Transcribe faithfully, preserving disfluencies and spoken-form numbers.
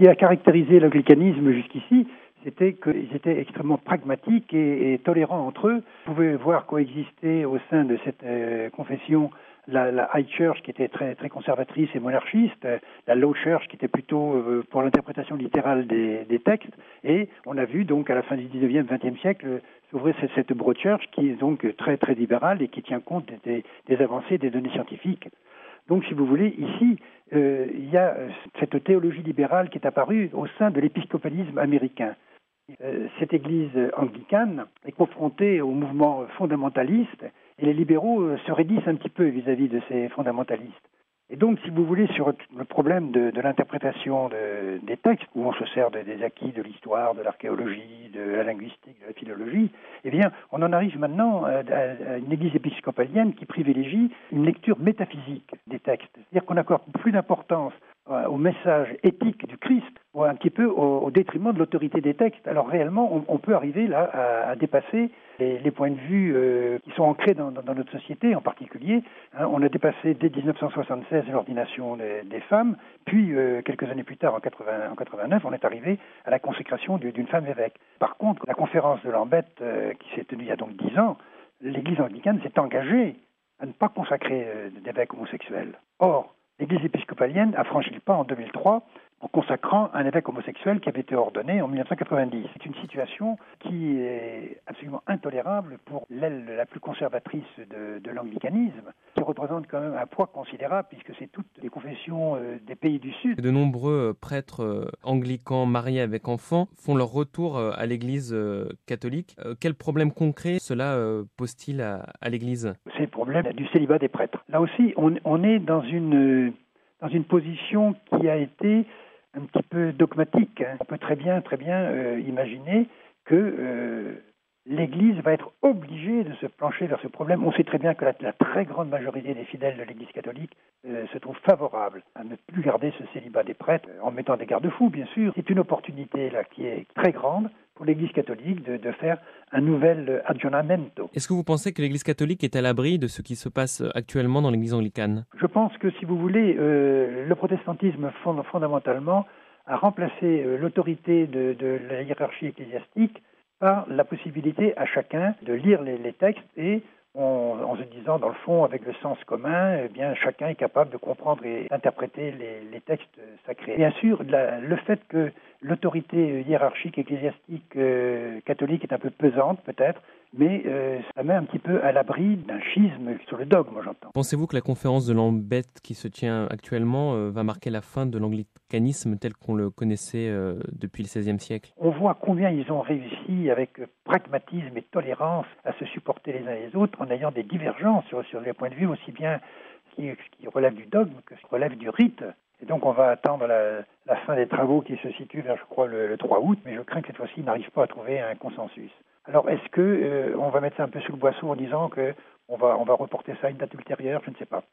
qui a caractérisé l'anglicanisme jusqu'ici, c'était qu'ils étaient extrêmement pragmatiques et, et tolérants entre eux. Vous pouvez voir coexister au sein de cette euh, confession la, la High Church qui était très, très conservatrice et monarchiste, la Low Church qui était plutôt euh, pour l'interprétation littérale des, des textes, et on a vu donc à la fin du dix-neuvième, vingtième siècle s'ouvrir cette, cette Broad Church qui est donc très très libérale et qui tient compte des, des avancées des données scientifiques. Donc, si vous voulez, ici, euh, il y a cette théologie libérale qui est apparue au sein de l'épiscopalisme américain. Euh, cette église anglicane est confrontée au mouvement fondamentaliste et les libéraux euh, se raidissent un petit peu vis-à-vis de ces fondamentalistes. Et donc, si vous voulez, sur le problème de, de l'interprétation de, des textes, où on se sert de, des acquis de l'histoire, de l'archéologie, de la linguistique, de la philologie, eh bien, on en arrive maintenant à, à une église épiscopalienne qui privilégie une lecture métaphysique des textes. C'est-à-dire qu'on accorde plus d'importance au message éthique du Christ, ou un petit peu au, au détriment de l'autorité des textes. Alors réellement, on, on peut arriver là à, à dépasser les, les points de vue euh, qui sont ancrés dans, dans, dans notre société en particulier. Hein, on a dépassé dès dix-neuf cent soixante-seize l'ordination des, des femmes, puis euh, quelques années plus tard, en, quatre-vingts, en quatre-vingt-neuf, on est arrivé à la consécration du, d'une femme évêque. Par contre, la conférence de Lambeth, euh, qui s'est tenue il y a donc dix ans, l'Église anglicane s'est engagée à ne pas consacrer euh, d'évêques homosexuels. Or, l'Église épiscopalienne a franchi le pas en deux mille trois en consacrant un évêque homosexuel qui avait été ordonné en dix-neuf cent quatre-vingt-dix. C'est une situation qui est absolument intolérable pour l'aile la plus conservatrice de, de l'anglicanisme, qui représente quand même un poids considérable puisque c'est toutes les confessions euh, des pays du Sud. De nombreux prêtres euh, anglicans mariés avec enfants font leur retour euh, à l'Église euh, catholique. Euh, quel problème concret cela euh, pose-t-il à, à l'Église ? C'est le problème du célibat des prêtres. Là aussi, on, on est dans une, dans une position qui a été un petit peu dogmatique. On peut très bien, très bien euh, imaginer que euh, l'Église va être obligée de se plancher vers ce problème. On sait très bien que la, la très grande majorité des fidèles de l'Église catholique euh, se trouve favorable à ne plus garder ce célibat des prêtres, euh, en mettant des garde-fous, bien sûr. C'est une opportunité là qui est très grande pour l'Église catholique de, de faire un nouvel aggiornamento. Est-ce que vous pensez que l'Église catholique est à l'abri de ce qui se passe actuellement dans l'Église anglicane ? Je pense que, si vous voulez, euh, le protestantisme fond, fondamentalement a remplacé euh, l'autorité de, de la hiérarchie ecclésiastique par la possibilité à chacun de lire les, les textes et en, en se disant, dans le fond, avec le sens commun, eh bien, chacun est capable de comprendre et d'interpréter les, les textes sacrés. Bien sûr, la, le fait que l'autorité hiérarchique ecclésiastique euh, catholique est un peu pesante, peut-être, mais euh, ça met un petit peu à l'abri d'un schisme sur le dogme, j'entends. Pensez-vous que la conférence de Lambeth qui se tient actuellement euh, va marquer la fin de l'anglicanisme tel qu'on le connaissait euh, depuis le seizième siècle ? On voit combien ils ont réussi avec pragmatisme et tolérance à se supporter les uns les autres en ayant des divergences sur, sur les points de vue, aussi bien ce qui, ce qui relève du dogme que ce qui relève du rite. Et donc on va attendre la, la fin des travaux qui se situent vers, je crois, le, le trois août, mais je crains que cette fois-ci, ils n'arrivent pas à trouver un consensus. Alors, est-ce que euh, on va mettre ça un peu sous le boisseau en disant que on va, on va reporter ça à une date ultérieure ? Je ne sais pas.